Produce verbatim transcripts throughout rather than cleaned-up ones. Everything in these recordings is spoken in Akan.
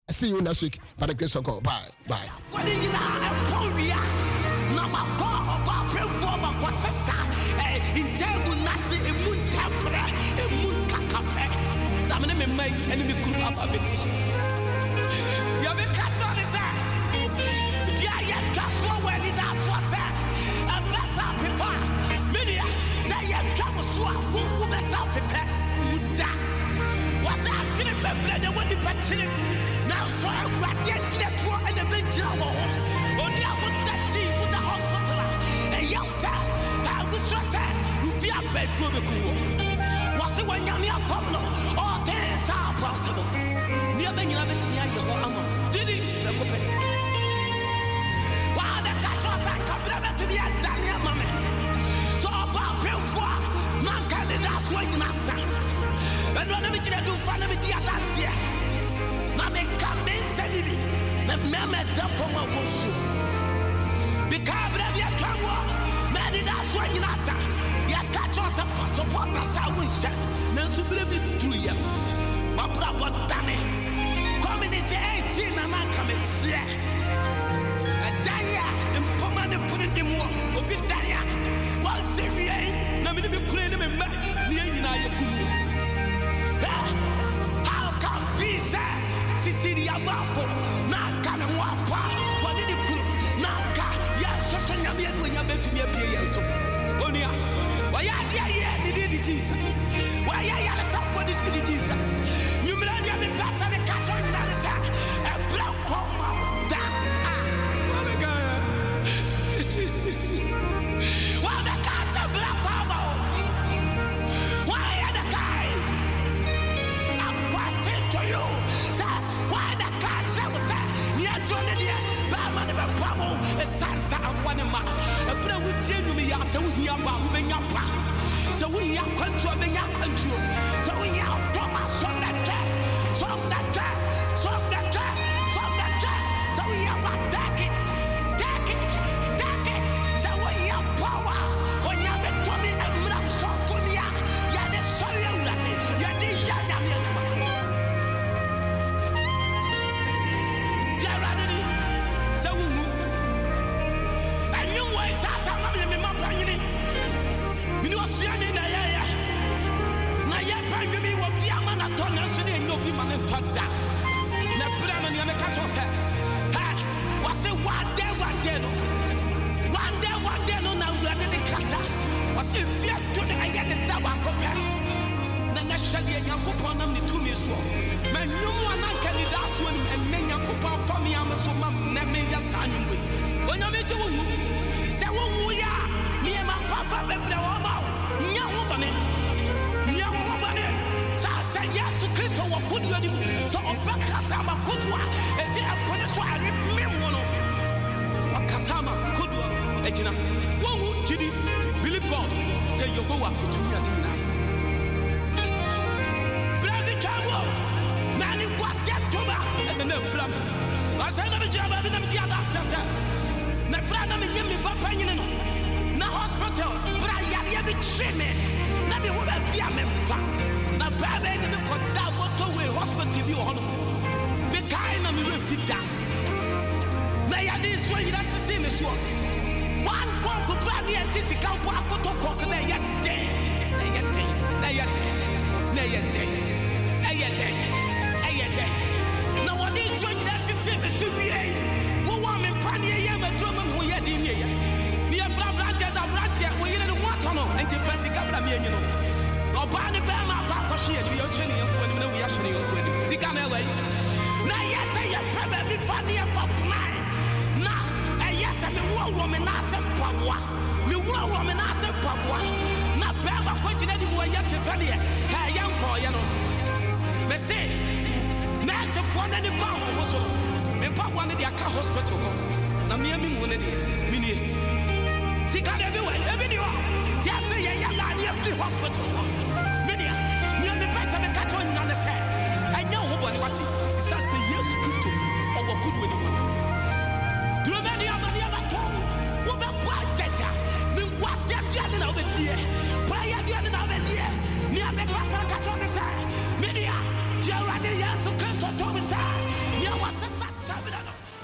see you next week by the grace of God. Bye. Bye. Now, so I'm right yet, and the bench only I want that tea with the hospital. And young sir, I was just that you feel bad for the cool. Was it when you're near from all things are possible? Near many of it, your armor. Did he? The company. While the catch was I come to the Daniel Mamma. So about feel for man can that's what you must say. And when I do find me, dear, that's here. Mamma come in, send me. The mamma does for my worship. Because we are come on, man, that's what you must say. You catch us up for support us, I will say. Nancy, believe through you. My brother, Danny. Community eighteen, and I come and see. And Daya, and Pomana put in the war. Obi Daya. One Syria, Namini be playing them in my near. How can be said? Sicilia Bafo, Naka, and Wapa, what did you put? Naka, yes, so Yamian when you bet to me a P S. Onia, why are you did Jesus? Why are you for the Jesus? You may not have a pass and a catch on Nalisa, a black coma. What a guy! What a cast of black coma! Why are the guy? To you, sir, why the car shall say, near Johnny, Batman of a problem, a sansa of one man, a prayer with you, me, so we are about moving up. So we are controlling our control. So we are Thomas on that track, from that track, from that track, from that track. So we are about take it, take it, take it. So we are power. When you have been to me and love so to me, you are the sorry of that. You are the young. Believe God. Say you go up to me. Man, you was yet to and then flam. I said, I'm a job, I'm the other. My brother, I'm in the Papa in the hospital, but I have a shame. Now they would be a member. Now, Baba, they will down what away hospital view on the kind of me fit down. May I this way, that's the same as one. One call to plan the anticipate for to cook, and they yet day, they yet day, they yet day, they yet day, they yet day, they yet day. Now, what is showing that's the same as you be a who want me, Pania, and Drummond, who yet in here. Near Flabratias are Bratia, we didn't want to know, and the first couple of you know. Or Barney Bama, Papa, she and we are training when we are showing you. Zikame away. Now, yes, I am probably funny for mine. Now, yes, I'm a woman, I said, Papa. Me woman, I said, Papa. Now, Bama, continue to go yet to study. Hey, young boy, you know. Me say, Master Fond and the Power was so. And Papa wanted the car hospital. Now, me and me wanted it. Mini. See, got everywhere, everywhere. Just say, yeah, yeah, free hospital. Many, near the best of the catch on the side. I know what it is. It's a yes, Christo, or what could anyone. Do you many of the other tongue? What about that? The was the other of the dear. Play at the other of the dear. Near the class of catch on the side. Many, Gerard, yes, Christo, Thomas, near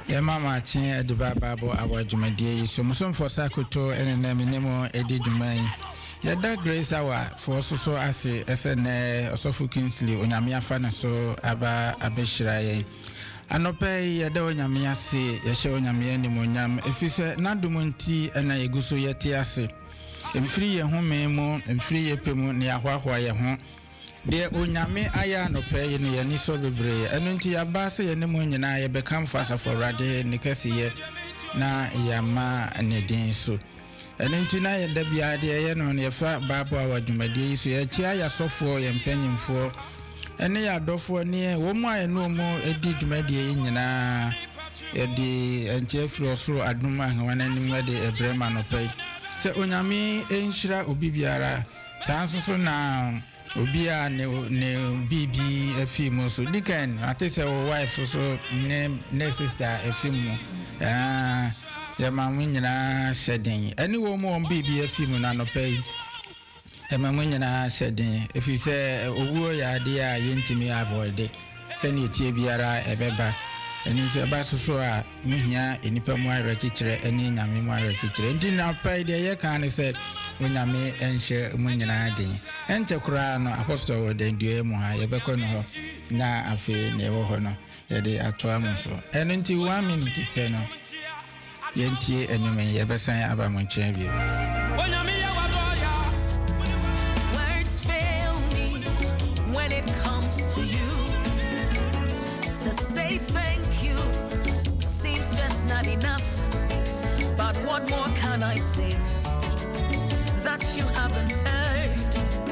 ya mama chin ediba babo awajumedie so musom for sakoto ene menemo edi dwumai ya da grace awa for so so ase esene osofu Kingsley onyame afa ne so aba abeshira ye anope ya da onyame ase ya hye onyame anim onyam efise nadumonti ena yeguso yete ase emfiri ye home mu emfiri ye pemu ne ahwahwa ye ho de onyame aya no pay no ye ni so bebre enu nti ya ba se ye ne mo nyina ye be kam fasa for rade ne kase ye na ya ma ne din so enu nti na ye da bia de ye no ne fa babo awadwumade so ye chia ya sofo ye mpanyimfo ene ya dofo ne wo mu aye no mo edi dwumade ye nyina ye di enche fro so aduma hwana nim de ebrema no pay te onyame enhira obibiara sanso so na obia ne ne bibi afimu so dikan atese wo wife so ne ne sister afimu ah ya mamu nyina shedin ani wo mo bibi afimu na no pay e mamu nyina shedin efi se owuo ya de a yentimi avoid se ne tie biara ebeba ani se ba so so a muhia enipa mu ara kikire ani nyame mu ara kikire ndi na pay de ye kan ne se onyame enhye mu nyina den enche kura no apostle wo den due mu ha ye bekọ no ho na afi ne wo ho no ye de atoa mu so eno nti one minute pe no ye ntie enyume ye besan aba mu nche bi onyame ya wadoya words fail me when it comes to you to say thank you seems just not enough but what more can I say that you haven't heard?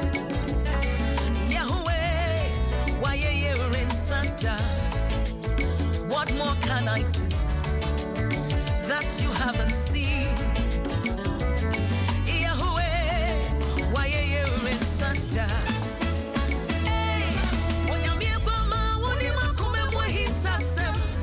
Yahweh, why you're in Santa? What more can I do that you haven't seen? Yahweh, why you're in Santa? Hey, when you're me mama, when you ma come and what hits us,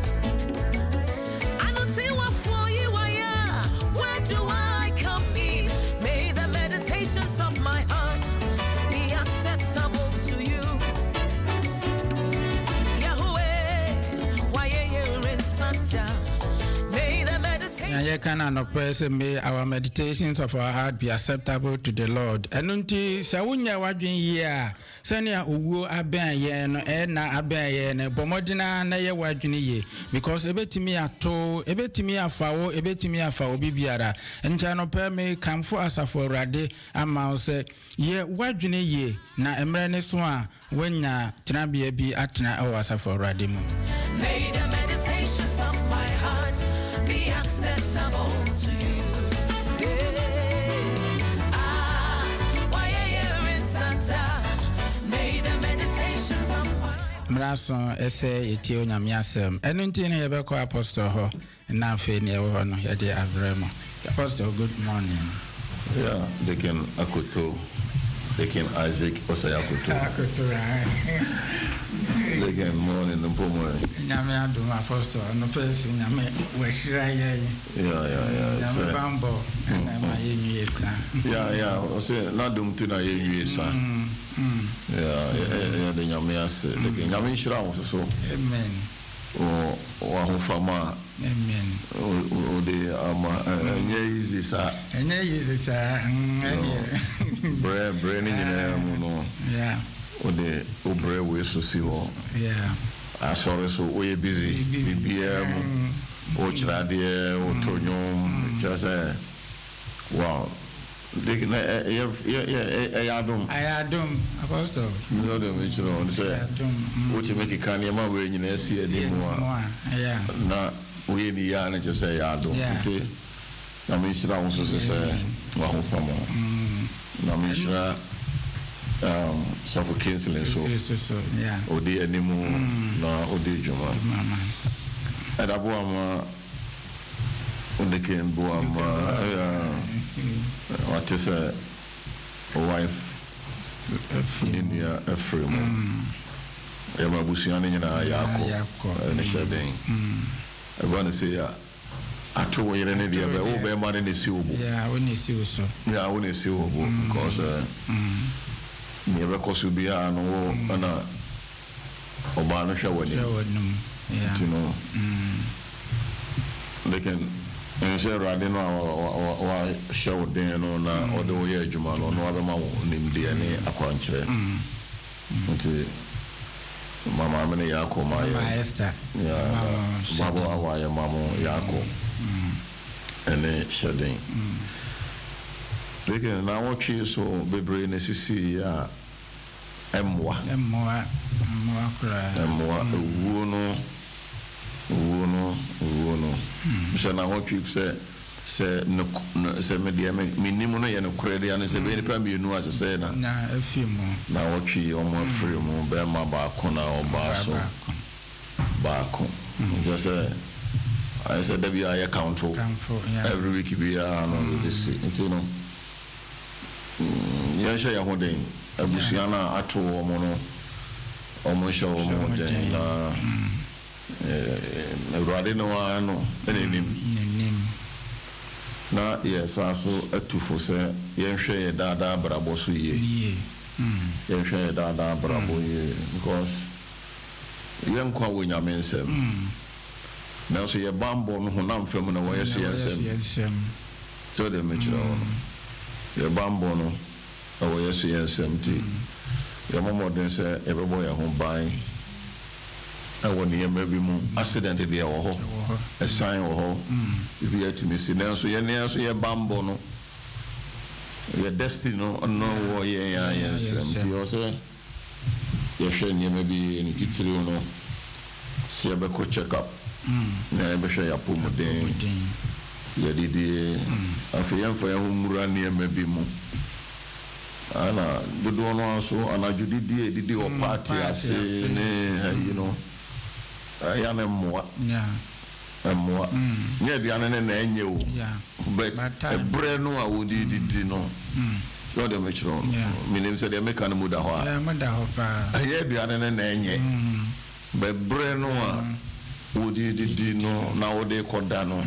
I don't see what for you I am. Where do I come in? May the meditations of my heart be acceptable to you. Yahweh, why you're in Santa? May the meditations ya kana no pese may our meditations of our heart be acceptable to the Lord. Enunti sa wunya wadwen yi a sania owuo aben ye no e na aben ye ne bomodina na ye wadwen yi because ebetimi ato ebetimi afawo ebetimi afawo bibiara ntia no pe me kamfo asafo rade ama se ye wadwen yi na emre ne so a wanya tenabia bi atena awo asafo rade mu. may the meditations of my heart be acceptable to you. Yeah. Ah, why you're in Santa? May the meditations of my Mrason ese eti onyame asem enu nti ne yebekọ apostle ho na afi ne ewo ho no ye de abremo. Apostle, good morning. Yeah, they can Akoto, they can Isaac Osayakoto. Akoto right. They can morning and pomo. Nyame adom apostle no pese nyame washira ye. Yeah, yeah, yeah. Nyame bambo na ma ye nwiesa. Yeah, yeah. O say na dum tu na ye nwiesa. Mm. Yeah, yeah, the nyame ase. They can nyame shira wo so. Amen. O wa ho fama. Amen. O de ama enye easy sa. Enye easy sa. Bre bre ni nyina mu no. Yeah. O de o bre we so si ho. Yeah. I sorry so we busy. B M o chirade o tonyo just eh wow. They can eh yeah yeah yeah adom. I adom apostle. No dem me chiro on say. What you make kan ya ma we nyina si ade mu a. Yeah. Na we ni ya na just say adom. Okay. Na me shira on so say wa ho famo. Na me shira um suffocating so. So so yeah. Odi animu na odi juma. Mama. Adabo ama ondeken bo ama what is a wife India Ephraim. Ema busiani nyina yako. Ne sheben. I want to say ato wo yere ne dia be wo be ma ne si obo. Yeah, wo ne si so. Yeah, wo ne si obo because uh me be ko su bia no wo na oba no hwe woni. Yeah. You know. can ensure Radin or show den or the way Juman or no other man named D N A a quantre. Mama mene yako ma Esther ya babo awa ya mamo yako ene shedin leke na wochi so bebre ne sisi ya emwa emwa emwa kra emwa wu no wu no wu no se na wochi se se no se me dia me minimu no ye no kra dia ne se be ni pa mi nu asese na na afimu na wochi o mo free mu be ma ba ko na o ba so ba ko just say I said that we are accountable every week we are no this you know ya sha ya hoden abusiana ato o mo no o mo sha o mo den na eh rade no ano enim nim na yes aso atufo se yenhwe ye dada brabo so ye yenhwe ye dada brabo ye because yenkwa wonyame nsem na so ye bambo no honam fam na wo ye se nsem so de mechira ono ye bambo no wo ye se nsem ti ye momoden se e bebo ye ho ban awo ne yema bi mu accident de ye wo ho a sign wo ho if you to me see na so ye ne so ye bambo no ye destiny no no wo ye ya nsem ti o se ye hwe ne yema bi ni titiri no se be ko check up na be hwe ya pomu den ye didi afia mfa ya humura ne yema bi mu ana dodo no so ana judidi didi o party ase ne you know ya na mmoa yeah mmoa nye bia na na enye o but ebre no a wodi didi no yo de mechro minim se de meka no muda ho a yeah muda ho pa ye bia na na enye but bre no a wodi didi no na wodi koda no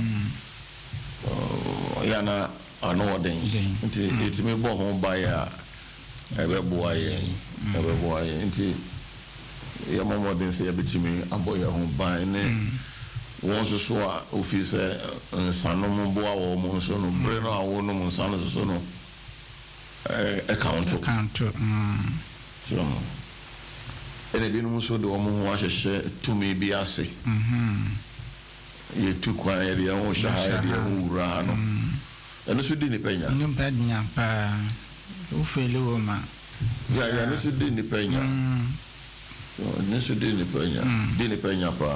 ya na ano den nti etimi bo ho ba ya ebe bo aye ebe bo aye nti ya momo den se yabetimi aboya ho ban ne won so so a office nsano mo bo awo mo so no bre no awo no mo nsano so so no eh account account mm so ene bi no so de o mo ho ahyehe tumi bi ase mhm ye tu kwa ye de ho shaha de ho wura no ene so di ni penya ni penya pa o fele o ma ya ya ne so di ni penya ne so di ni penya di ni penya pa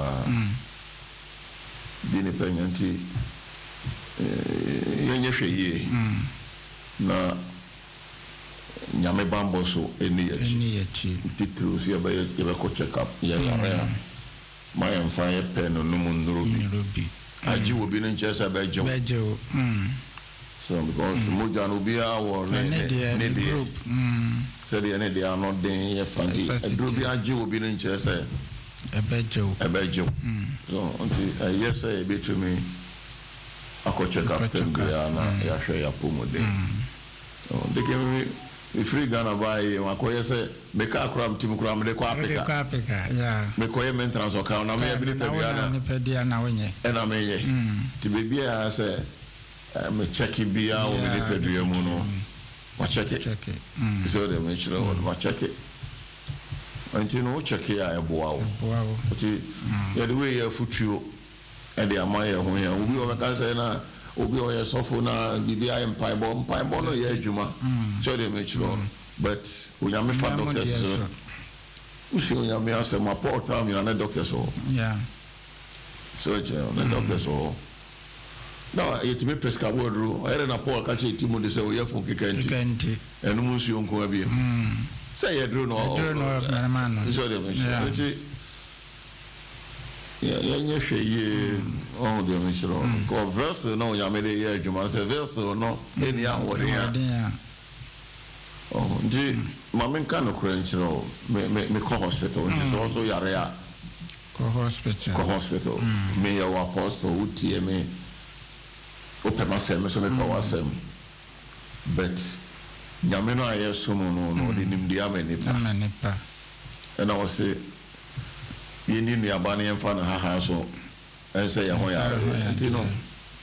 di ni penya nti eh yenye hwe ye na nyame bambo so eni ya chi eni ya chi titru si aba ye be ko check up ya ya ma ya mfa ye pen no mu nrobi aji wo bi no nche sa ba je ba je mm so because moja no bi a wo ne ne group mm so the ne dia no den ye fanti group bi aji wo bi no nche sa e ba je e ba je so until yes e be to me ako check up ten ya na ya hwe ya pomode so de ke we free Ghana by wakoye se me ka akram tim kram de kwa Africa kwa Africa yeah me koye maintenance o ka na me bi ni pedia na pedia na wenye e na me ye ti be bia se me check bia o me de pedia mu no wa check it check it so de me chiro wa check it until no check ya e boa o boa o ti ya de we ya futuo e de amaye ho ya obi o be ka se na obi o ye sofo na bibi ay mpaibo mpaibo no ye adwuma so de me chiro but unyame fa doctor so usi unyame ase ma porta mi na doctor so yeah so je na doctor so no yet me prescribe word era na Paul ka che timo de se o ye fun kikanti kikanti enu musu onko abi say ye dro no dro no na man so de me chiro yeah yeah yeah she ye oh de me chiro ko verse no unyame de ye adwuma se verse no eni ya wo de ya oh ndi mama nka no kura nchiro me me me ko hospital ndi so so yare ya ko hospital ko hospital me ya wa apostle utie me o pe ma se me so me pa wa sem but nyame no aye so no no no de nim dia me nipa na nipa and I was say ye ni ni abane en fa na ha ha so and say, you know,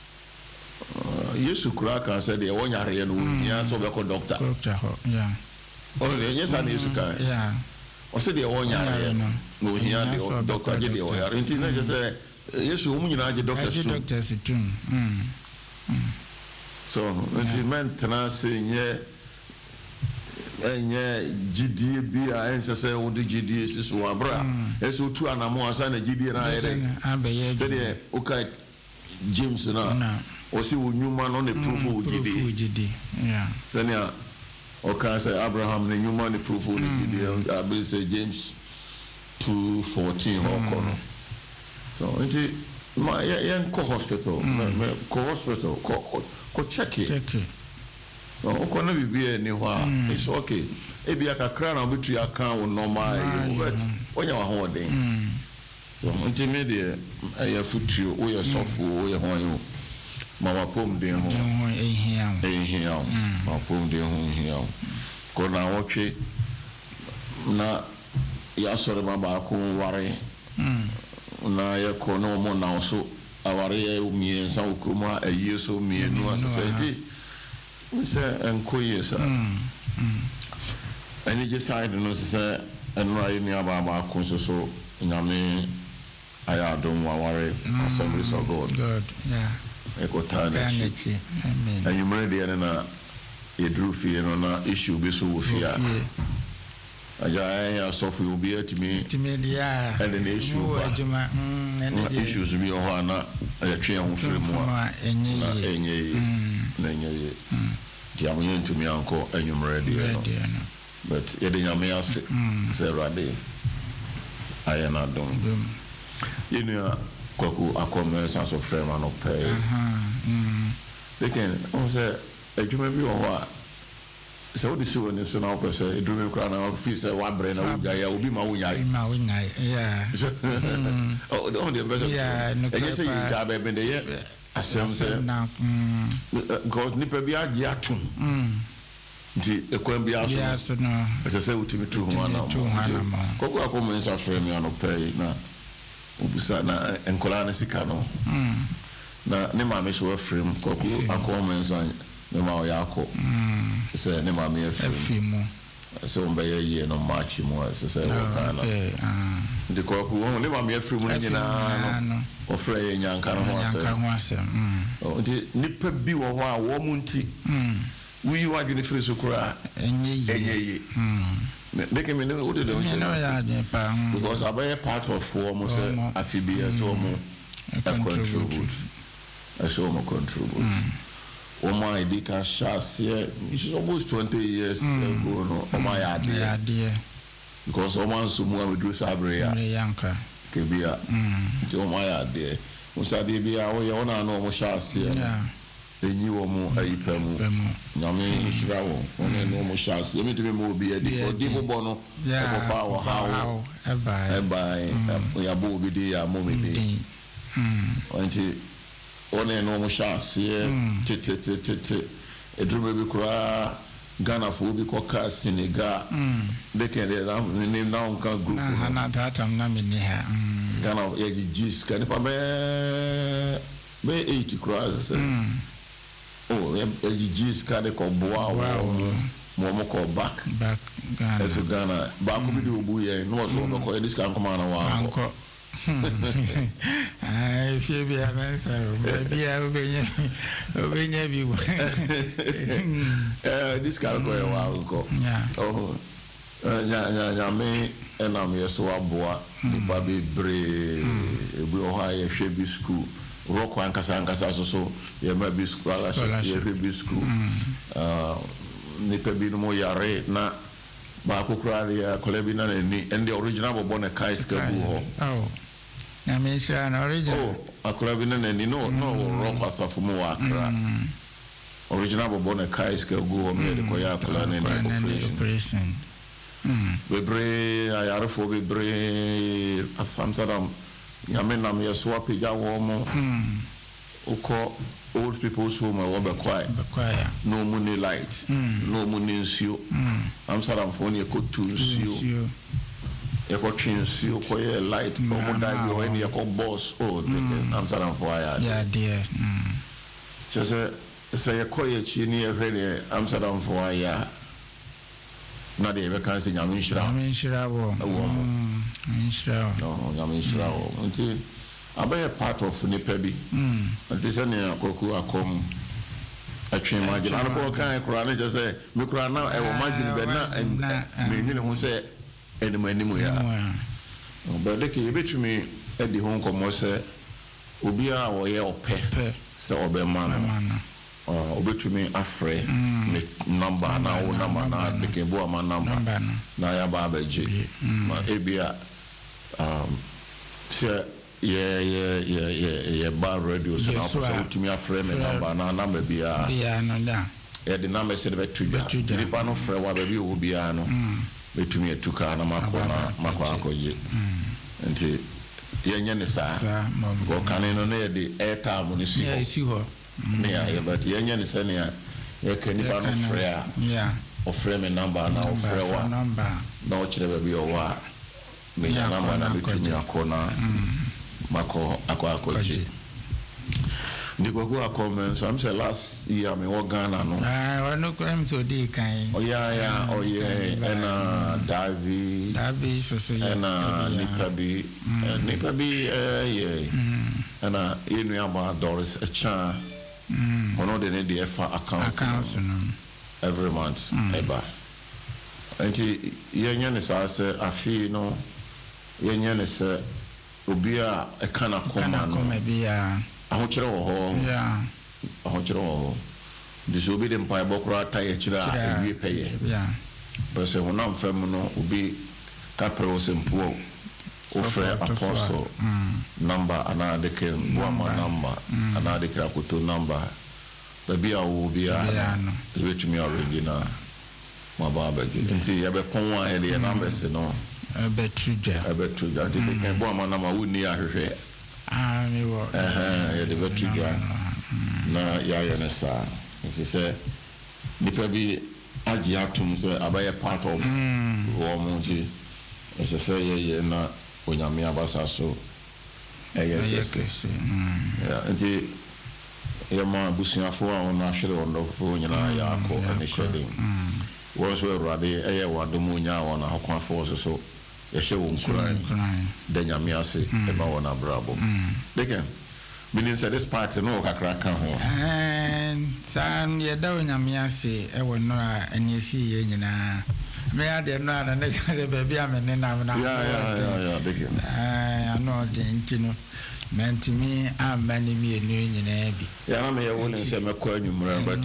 Yesu kura kan say de won yare no nya so be ko doctor. Yeah. Oh, yes, I need to come. Yeah. O say de won yare no nya de doctor je de o yare. Nti na je say Yesu um nyina je doctor too. Doctor too. Mm. So, nti men tena say nye enye gidie bi a ense say wo de gidie siso abra. Eso tu anamo asa na gidie na yere. Abeye. Say de o kai James na o si wo nyuma no ne proof wo gidi yeah senia o ka say Abraham ne nyuma ne proof wo gidi I be say James two fourteen ho kono so nti ma yen ko hospital me ko hospital ko ko check it check it so o ko na bibie ni ho it's okay e bia kakra na obetu aka wo normal but onya wa ho den so nti me de ya futuo wo ya sofo wo ya ho yo mama pom de ho ehia ehia mama pom de ho ehia ko na woche na ya sore ma ba ko ware na ya ko no mo na so aware ya umie sa okuma ayi so mie no asenti we say enko yesa ani je side no say enra ni aba ba ko so so nyame aya don waware Assemblies of God God yeah eko tana chi amen and you ready na yedru fie no na issue be so wo fia aja ya so fu obi atimi timi dia and the issue ba aduma mm issues bi o ha na ya twe ho fere mu a enye enye na enye dia mo yentumi anko anyum ready no but yede nyame ase se rade aya na don you know kwaku akome sense of frame and pay mhm they can on say adwuma bi o ho a so the show ni so na o pese edwuma kra na fi say wa bre na wo ya obi ma wo nyai ma wo nyai yeah oh the only person yeah no e say you ga be de ye asem say na god ni pe bi agi atum mm di ekwan bi aso yeah so no e say utimi tu ho na kwaku akome sense of frame and pay na ubusa na enkola na sika no mm na ne ma me so frame koku akoma nsan ne ma o yakọ mm se ne ma me frame so on be ye no match mo so se o kana de koku won ne ma me frame ni na no o fra ye nyanka no ho ase nyanka ho ase mm o de nipa bi wo ho a wo mu nti mm wi wa dwene free so kura enye ye mm make me know what they don't know because I buy part of form say afibia so mo contribute I show mo contribute o my dika shas here it's almost twenty years ago no o my idea because o man so mo we do sabre ya yanka kebia mm o my idea o sa de bia o ye ona no mo shas here enyi wo mu ayipemu nyame nhira wo one no mo shas yemi de mo obi edi odi bo no e ko fa wo hawo e bai e bai o ya bo obi de ya mo me de mm onti one no mo shas ye tete tete tete edru be kura Ghana for obi ko ka Senegal de ken de ni na on kan group na na datam na me ni ha Ghana ye gis kan pa be be eighty crores oh e gis ka de ko boa mo mo ko back back Ghana e Ghana back bi de obu ye no so ko e dis kan ko mana wa anko ai fie bi a mensa bi a obenye obenye bi eh dis kan ko e wa ko oh nya nya nya me enam ye so aboa di ba be bre e bi o ha ye hwe bi school rock one kasa kasa so so ye ma bi school ala ye bi school ah ni pe bi no mo yare na ba ko kra ya kolebi na ni and the original bobo na kai ska bu ho oh na me shira na original oh akolebi na ni no no rock asafo mo akra original bobo na kai ska bu ho me ko ya kola na ni operation mm bebre ayare fo bebre asamsadam yame na me so apega wo mo mm uko old people's home wo be quiet be quiet no money light no money nsio am saram for ni ko tu nsio you got chins, you call a light, or die, or any boss, oh, Amsterdam for I. Yeah, dear. Just say a quiet chini, a Amsterdam for I. Not ever can say Yamishra. Yamishra, a woman. No, Yamishra. Until I buy a part of Nipebi. But this any Koku come. I train my general. I don't know. I just say, Mukra now, I will imagine Bena and Meaning who say, Edmund anymore. But they can bet me at the home commerce, Ubia or Yell Pepper, so Obama. Obe to me afraid number now number now became Boama number now ya babaji ma ebia um say yeah yeah yeah yeah yeah bar radio so now so to me afraid me number now number bia bia no da e the number say be tuja nipa no frɛ wa baby wo bia no be to me tuka na makona makwa akoje nti yenye ne sa go kanino na de airtime ni si yeah si ho yeah, but you ain't saying yeah, you can't even offer yeah, offer me number now, offer one number. No, it's never be a war. Me ya number na between me akona, mako akwa akoji. Ndiko kwa comments. I'm say last year me wo Ghana no. Ah, wano kwa mto di kai. Oh yeah, yeah, oh yeah. Ena Davi, Davi so so yeah. Ena Nipabi, Nipabi, eh yeah. Ena inu yama Doris Echa. Mm. One of the need the F accounts every month. Eba. Enti yenye ne sa se afi no yenye ne se obia e kana koma no. Kana bia. Ahokyere wo ho. Yeah. Ahokyere wo ho. Disobedient mpa bokura ta ye kira ewie peye. Yeah. But se wona mfam no obi kapro sempuo. Offer apostle number another can one number another krakuto number baby a wo bia which me already na ma ba ba get nti ya be pon wa e the numbers no e be truja e be truja de can bo ma na ma woni ahwehwe ah me wo eh eh de be truja na ya ya na sa nti say nipa bi agi atum say abaye part of wo mo nti e say ye na Onyame abasa so eye kese ya nti ya ma busuafo a ona hwere ondofo nyina ya akọ ani hwede wo so Awurade eye wadomu nya wona hokwafo so so ye hye wo nkuran da Nyame ase e ba wona brabo deke meaning say this part no kakra kan ho and san ye da Nyame ase e wo no a ani esi ye nyina me ade no ana na say baby amene na na yeah yeah yeah deke ah ano de ntino mentimi amani mi enu nyina bi ya na me ye wole say me kwa nyumra but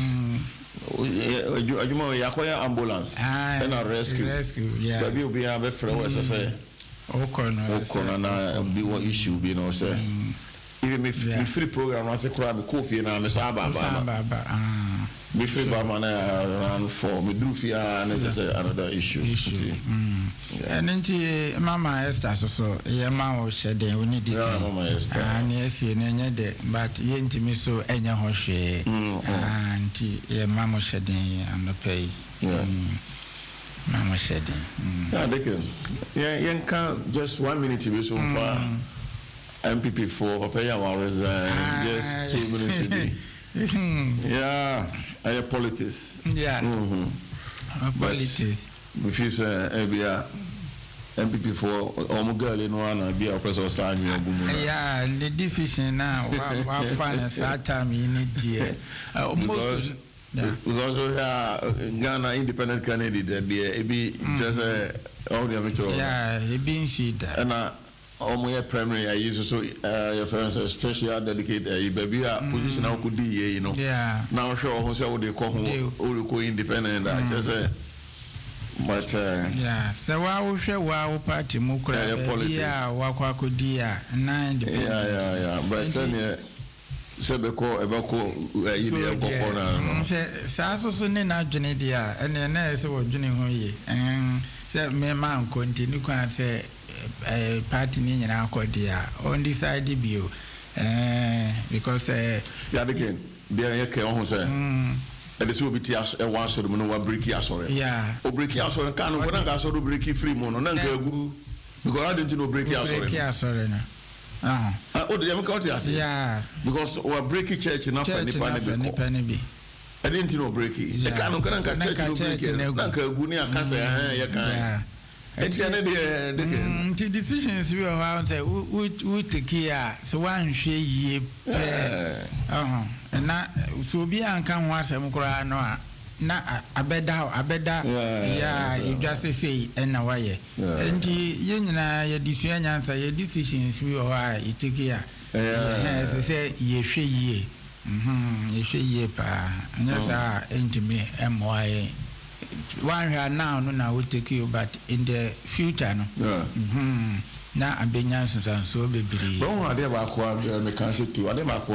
ajuma ya kwa ambulance and a rescue rescue yeah baby obi a be frɛ wo say o kono o kono na bi wo issue bi no say even me free program na say kura me kofi na me sa ba ba ah me free ba man around for me do fear and just another issue issue and nti mama Esther so so ye ma wo shede oni di ah ni esi na nya de but ye ntimi so enya ho hwe ah nti ye ma mo shede and pay mama shede yeah they can yeah yen can just one minute be so far M P P for pay our resign just two minutes a day. Yeah, I politics. Yeah. Mhm. Politics. If you say ebia M P P for omo girl in one be a person sign you ogumu. Yeah, the decision now wa fan that time you need here. Almost because we are Ghana independent candidate there e be just all the amateur. Yeah, e be she that. And omo ye primary I use so uh your friends special delicate uh, baby a position how could you know yeah now sure who say we dey call who go independent that just say but uh, yeah so wa wo hwe wa party mu kura yeah wa kwa kodi a na independent yeah yeah yeah but say se be ko e be ko yi dey go ko na se sa so so ne na dwene dia ene na se wo dwene ho yi en se me man continue kwa se Uh, party ni nyina akodi a on decide bio eh because eh ya de ken bia ye ke ohun say e de so bi ti e wan so no wa break asore yeah o break asore kan no na ga so do break free mo no na ga gu because I didn't know break it break it sorry na ah oh the am count here yeah because we break it church enough for nipa ne be I didn't know break it e kan no kan kan church no break it na kan gu ni aka say eh ya kan enti na de de decisions we are say we we take here so one hwe yie pe ah na so bi anka ho asem kura no a na abeda abeda ya idwase sei na waye enti ye nyina ye disua nyansa ye decisions we are take here eh se se ye hwe yie mhm ye hwe yie pa anya sa entimi emoaye one here now no na we take you but in the future no mhm na abenya so so bebiri bon ade ba ko me kan se tu ade ba ko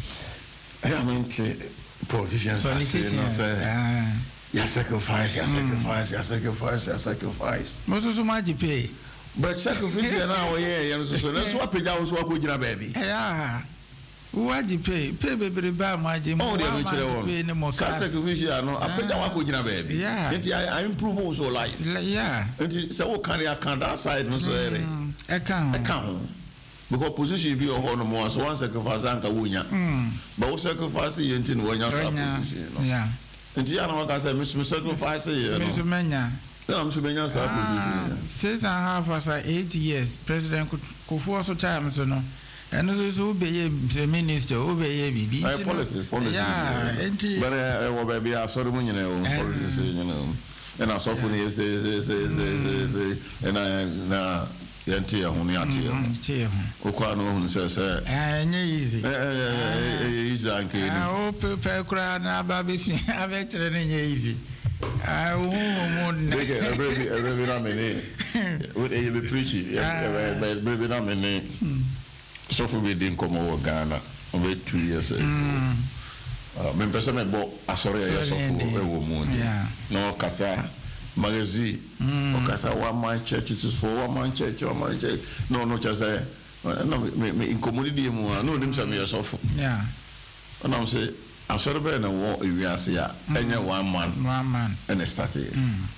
I mean politicians politicians ah ya sacrifice ya sacrifice ya sacrifice ya sacrifice most so much pay but sacrifice na we yeah so so let's what page house what go gina baby yeah waji pay pay bebere ba ma je mo pay ne mo ka sacrifice no apega wa go gina baby enti I improve also life yeah enti say what can ya can that side no so ere e kan e kan because position be on no more so one sacrifice anka wunya but we sacrifice yenti no wanya position no yeah enti ya na waka say me sacrifice you know me menya I'm so many position six and a half as eight years president Kufuor so time so no and so be a minister obey bibi politics politics yeah enti but eh wo baby a sorry mun nyina o politics you know and I saw for you say say say say and I na yenti ya hunu ati ya okwa no hunu say say eh nye easy eh eh easy anke ni ah o pe kra na ba be fi abetre ne nye easy ah o mo na okay every every na me what you be preaching every na me so for we didn't come over Ghana over two years ago ah me pesa me bo asore ya so for e wo mu no kasa magazine okasa one man church is for one man church one man church no no just say no me me incomodity mu no nim say me yourself yeah and I'm say asore be na wo ewiase ya enye one man one man and it started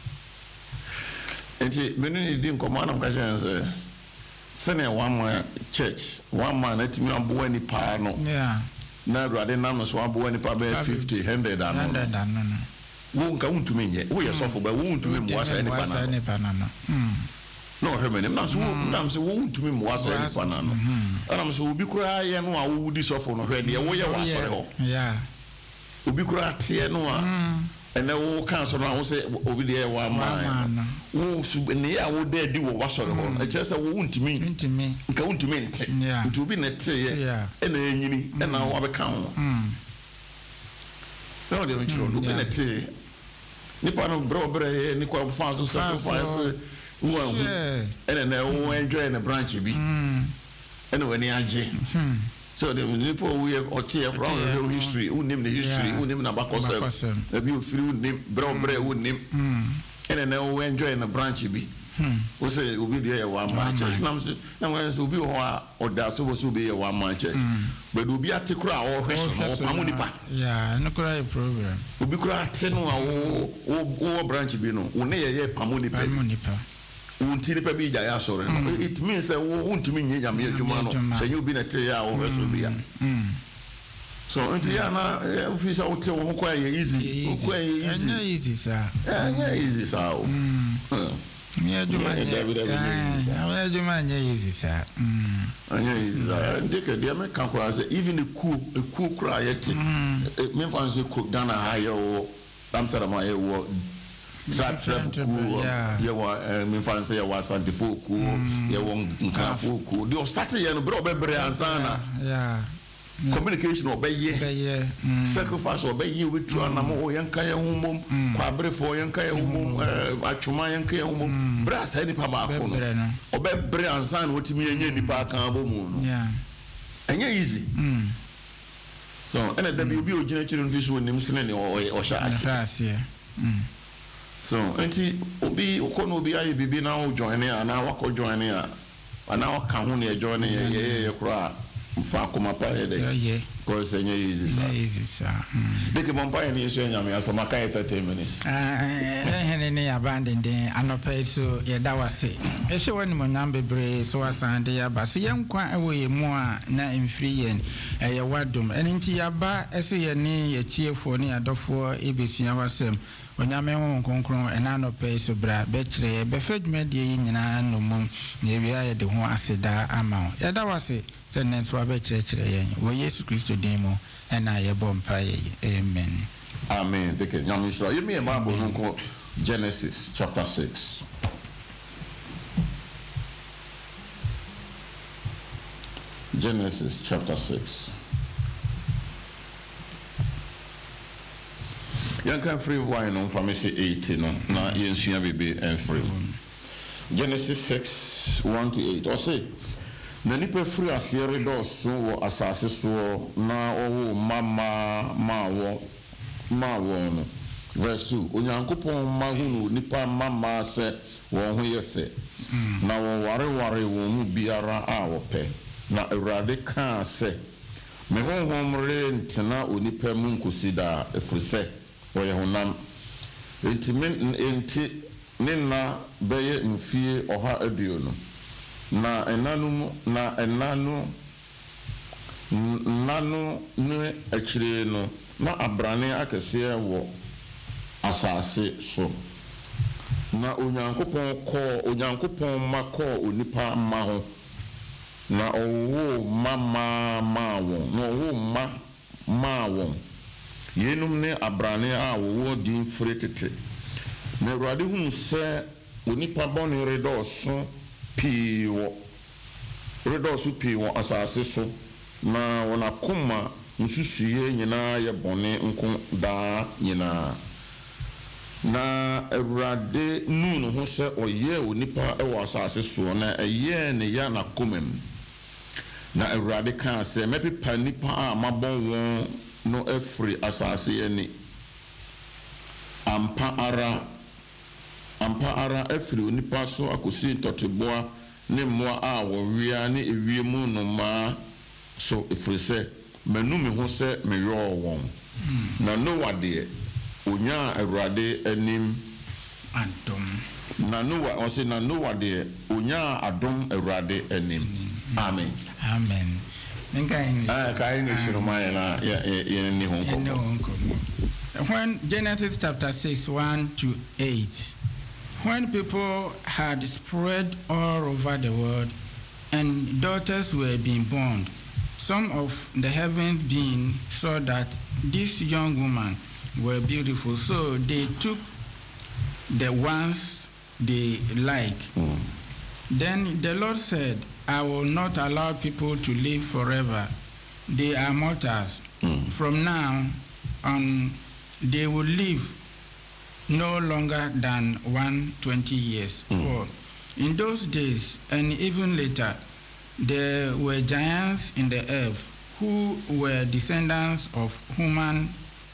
enti me no di nkomo na mka say sene one man church one man etimi abo ani pa no yeah na rade na no so abo ani pa be fifty one hundred and no no won ka untumi nye wo yesofo ba wo untumi mu wasa ni pana no mm no heme nem na so na so wo untumi mu wasa ni pana no ana so obi kura ye no a wo di sofo no hwe de wo ye wasore ho yeah obi kura tie no a ene wo kan so na wo se obi de ye wa ma wo su ne ya wo de di wo wasore ho e che se wo untumi untumi nka untumi nte nti obi ne te ye ena enyini ena wo abeka ho mm no de me chiro obi ne te nipa no bro bre ni kwa fans so sacrifice wo ene na wo enjoy na branch bi ene wani age so the people we or tear from the history who name the history who name na bakose e bi ofiri who name bro bre who name ene na wo enjoy na branch bi wo say obi dey one man church na say na when so obi ho a oda so so be one man church but obi atekura o hweso no pamonipa yeah no kura program obi kura ate no a wo wo branch bi no wo ne ye pamonipa pamonipa untiri pa bi ja ya sore no it means say wo untimi nyenya me adwuma no say you be na te ya wo hweso bi ya so until ya na officer o te wo kwa ye easy o kwa ye easy anya easy sa anya easy sa o Mia Jumanya, Mia Jumanya is that. Anya is that. They make calculate even a cool, a cool cry. Me fancy cook down a higher or Amsterdam. I war trap trap cool. You were me fancy I was anti folk cool. You won't can't folk cool. You started and bro bebre and sana. Yeah. Communication obey ye sacrifice obey you with you and mo yanka ya humum kwabre for yanka ya humum atwuma yanka ya humum brass any pa ba ko no obey bre ansan wotimi anya nipa kan bo mu no yeah anya easy so and the be obi ogina chiri no so nim sene ne o sha ase so enti obi ko no obi aye bibi na o join ya na wa ko join ya ana o ka hu ne join ya ye ye kura fa kuma pa ye de yeah ko se nye easy sa easy sa de ke bon pa ye ni se nyame aso maka ye thirty minutes ah hene ne abandon den anopa so ye da wase e hye woni mo nyam bebre so asande ya ba se yenkwa ewo ye mu a na emfiri yen e ye wadom eni nti ya ba ese ye ne ye tiefo ne adofo ebesua wasem onyame ho konkron ena no pe so bra be kire be fadwuma de yi nyina no mum na ewi aye de ho aseda ama ya da wase tenent wa be kire kire yen wo Yesu Kristo din mu ena ye bompa ye amen amen de ke nyame shira ye me ma bo no Genesis chapter six Genesis chapter six Yankan free wine on from eighty no na yensua bebe and free. Genesis six one to eight. Or say na nipa free asiere do so wo asase so na owo mama ma wo ma wo no. Verse two. Onyankopon ma hunu nipa mama se wo ho ye fe. Na wo ware ware wo mu biara a wo pe. Na Awurade ka se me honhom re ntena onipa mu nkosida efrise oye honam enti men enti nina beye mfie oha aduonu na enanu na enanu nanu ne akire no na abrane akese wo asase so na onyankopon ko onyankopon makọ onipa ma ho na owo mama ma won na owo ma ma won yenum ne abrane a wo din fretete na Awurade hu se onipa bone redoso pi wo redoso pi wo asase so na wona koma nsusuye nyina ye bone nko da nyina na Awurade nu no ho se oye onipa e wo asase so na eye ne ya na komem na Awurade ka se mepepa nipa a mabon won no every asase ani ampa ara ampa ara every onipa so akosi ntoteboa ne mmoa a wo wia ne ewie mu no ma so efrise manu me ho se me yo won na no wade onya Awurade anim adom na no wa on se na no wade onya adom Awurade anim amen amen Ah, kind of when Genesis chapter six, one to eight, when people had spread all over the world and daughters were being born, some of the heavenly beings saw that this young woman were beautiful, so they took the ones they like. Mm. Then the Lord said, I will not allow people to live forever. They are mortals. Mm. From now on, they will live no longer than one hundred twenty years. Mm. For in those days, and even later, there were giants in the earth who were descendants of human,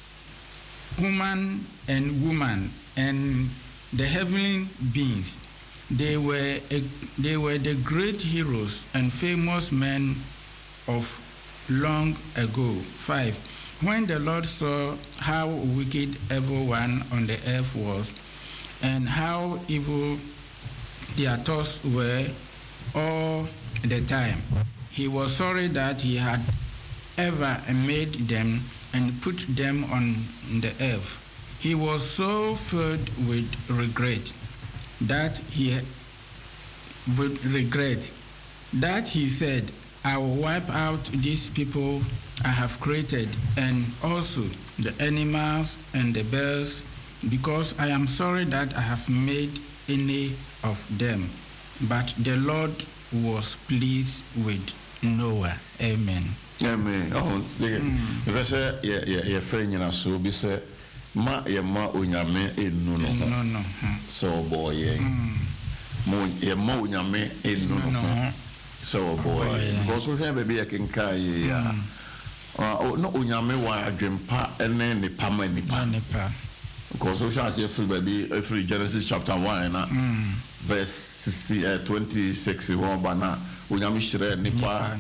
human and woman, and the heavenly beings. They were a, they were the great heroes and famous men of long ago. Five. When the Lord saw how wicked everyone on the earth was, and how evil their thoughts were all the time, he was sorry that he had ever made them and put them on the earth. He was so filled with regret that he would regret that he said, I will wipe out these people I have created, and also the animals and the birds, because I am sorry that I have made any of them. But the Lord was pleased with Noah. Amen. Amen. Oh, the say yeah yeah yeah friend na so be say ma ye ma onyame enu no no no so boy yeah mo ye ma onyame enu no so boy because we have be can kai yeah oh no onyame wa adwempa ene ne pama nipa nipa because we shall see free baby every Genesis chapter one na verse sixty uh, twenty-six one bana onyame shire nipa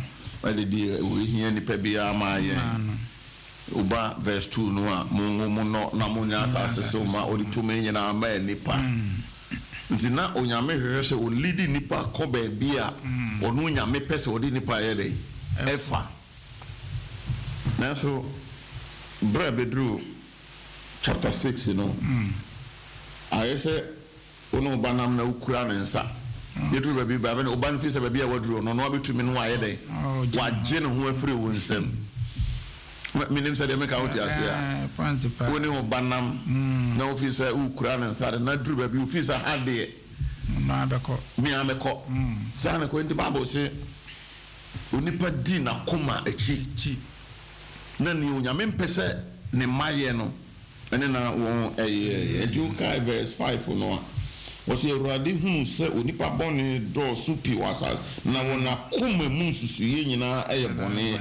why did we hear any pebia my uba verse two no mo mo no na mo nya asase so ma odi to me nyina ma nipa nti na onyame hwehwe se o lead nipa ko ba bia onu nyame pese odi nipa ye dey efa na so bra bedru chapter six you know I say ono banam na ukura ne nsa yedru ba bi ba be oban fi se ba bia wadru no no abetumi no aye dey wagye ne ho afiri wo nsam minim say de make out ya woni obanam na ofisa ukura ne nsa na dru ba bi ofisa hade no abeko mi ameko sa na ko nti babo se onipa di na koma echi na ni onyame mpese ne maye no ene na won eh eduka verse five no was ye radi hunu se onipa boni do supi wasa na wona koma mu susu ye nyina eye bone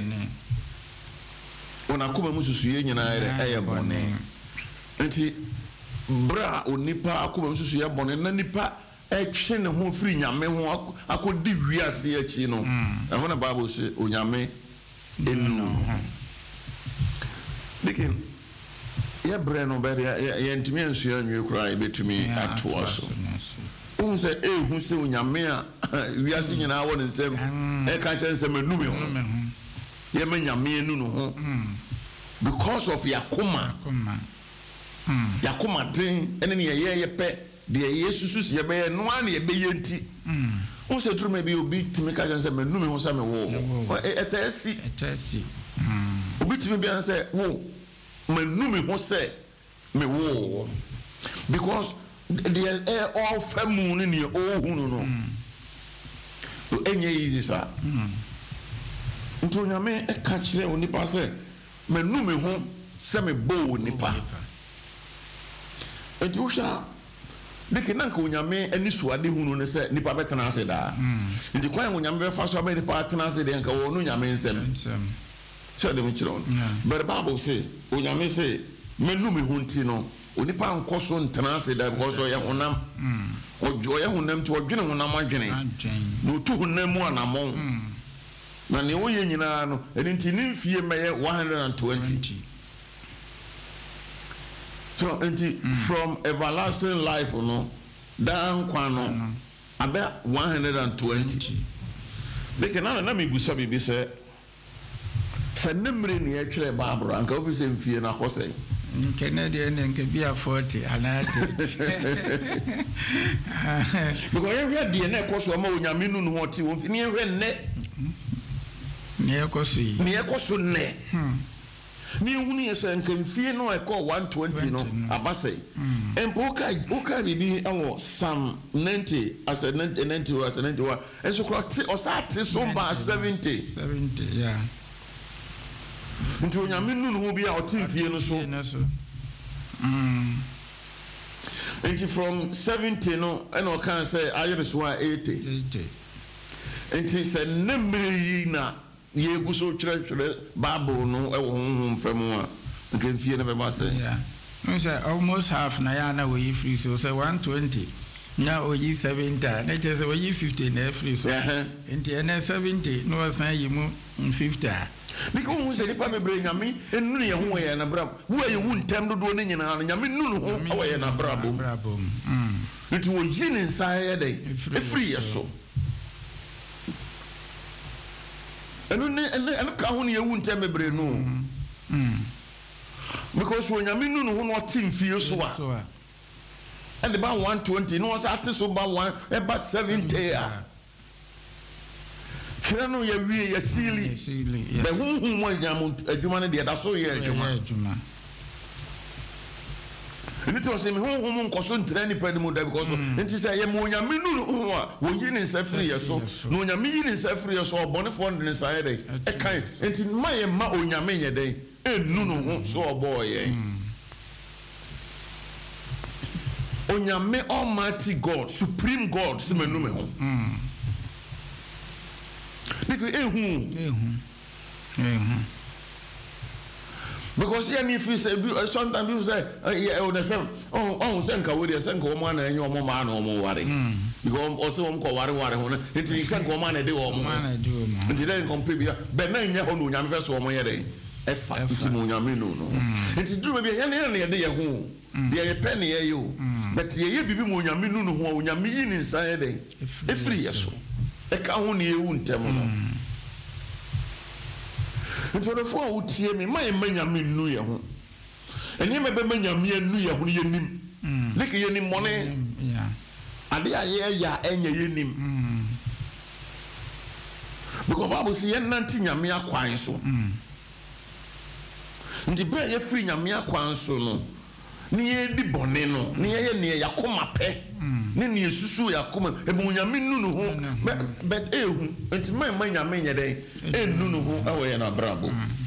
wona koma mu susu ye nyina eye bone enti bra onipa akoma mu susu ye bone na nipa etwe ne ho firi nyame ho akodi wiase achi no ehona na bible se onyame enu dikin ya breno bere ya ntimi ansu ya nwe kura e betumi ato aso un se e hu se onyame a wiase nyina wo ne nsem e ka chen se menumi ho ye menyame enu no ho because of yakoma yakoma din ene ne ye ye pe de yesusu se ye be no an ye be ye nti un se truma bi obi timi ka chen se menumi ho sa me wo etesi etesi obi timi bi an se wo menumi ho se me wo because the air all famu ni o hunu no o enye easy sa nto nyame e ka kire onipa se menumi ho se me bo onipa enti wo sha deke nanka onyame ani suade hunu ne se nipa betena ase da nti kwan onyame be fa so ba nipa tena ase de nka wo no nyame nsem so de me kire on but the bible say onyame say menumi ho nti no onipa nkoso ntena ase da because o ye honam o ye honam ti o dwene honam adwene no tu honam mu anamon na ne wo ye nyina no eni nti ni mfie meye one hundred twenty so enti from everlasting life no dan kwano abe one hundred twenty de kenana na me gusa bibi se se nemre ni e twere babro anka ofise mfie na kosai Kennedy and Kabia forty, and I did. Because you had the neck was a more Yaminu, what you want near net near Cosi, near Cosune. Near Unias and can fear no, I call one twenty, no, Abase. And Boca, Boca, be our some ninety as a ninety as a ninety one, and so or sat some bar seventy. Seventy, yeah. Nto nyame nu no bi a otin fie no so mm enti from seventy no and o kan say ayere so eighty eighty enti se nemri na ye gu so twere twere bible no e wo honhom fam a nkan fie no be ba say yeah no say almost half na ya na we free so say one twenty now o yi seventy na je say o yi fifty na free so enti na seventy no san yi mu fifty because who say nipa me bring nyame enu ye ho ye na bra wo ye wu ntem dodo ne nyina na nyame nu ho awo ye na bra bom mm it wo yin inside ye dey e free ye so enu ne enu ka ho ne ye wu ntem me bre no mm because wo nyame nu ho no tim fie so a and about one twenty no was at so about one about seventy a kira no ya wie ya sili be hunhun mo nyam adwuma ne de da so ye adwuma ni to se me hunhun nkoso ntra ni padi mu da because enti say ye mo nyam nu no a wo yi ne safri ye so no nyam yi ne safri ye so obone fo ne say dey e kan enti ma ye ma onyam ye dey enu no ho so obo ye onyame almighty God supreme God se me nu me ho because ehu ehu ehu because yeah if you say sometimes you say yeah oh the same oh oh say nka we dey say nka o ma na enye o mo ma na o mo ware because also um ko ware ware ho no enti you can go man e de wo mo man e de wo mo enti dey compare bia be na nya ho no nyame fe so mo ye dey e fa enti mo nyame no no enti duru bia ye ne ne de ye ho de ye pe ne ye yo but ye ye bibi mo nyame no no ho nyame yi ni nsan ye dey e free ye so e ka ho ne ye wu ntem no enti o fo wo tie me mai manyame nu ye ho eni me be manyame nu ye ho ye nim like ye nim money yeah ade aye ya enye ye nim because Bible say yen nanti nyame akwan so ndi bre ye free nyame akwan so no ni ye di bone no ni ye ne yakoma pe ni ni susu yakoma e bu nyame nu no ho but ehu enti man man nyame nye den enu no ho awo ye na brabo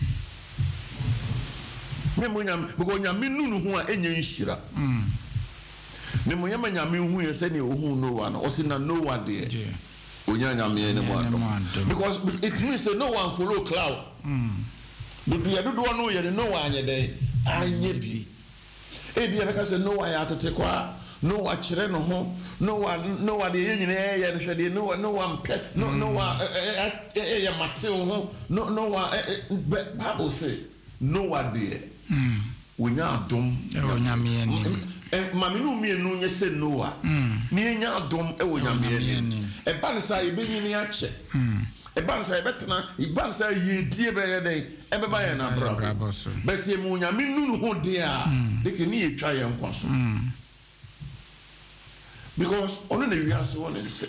me mo nyame because nyame nu no ho a enye nhira me mo nyame nyame hu ye se ne ohu no wa no o se na no wa de onya nyame ne mo ado because it means say no one follow cloud do do do no ye no wa anye den anye bi e bi aka say no wa ya tete kwa no wa kire no ho no wa no wa de yin ne ye no hwede no wa no wa mpe no no wa e ye mate ho no no wa Bible say no wa de wonya adom e wonya me ani e mami no mi enu nye se no wa ni nya adom e wonya me ani e ba ne sa e be nyini ache e ba ne sa e betena e ba ne sa ye die be ye den e be ba ye na brabo be se mu nya me nu ho de a de ke ni etwa ye nkwa so because ono na wiase won ensem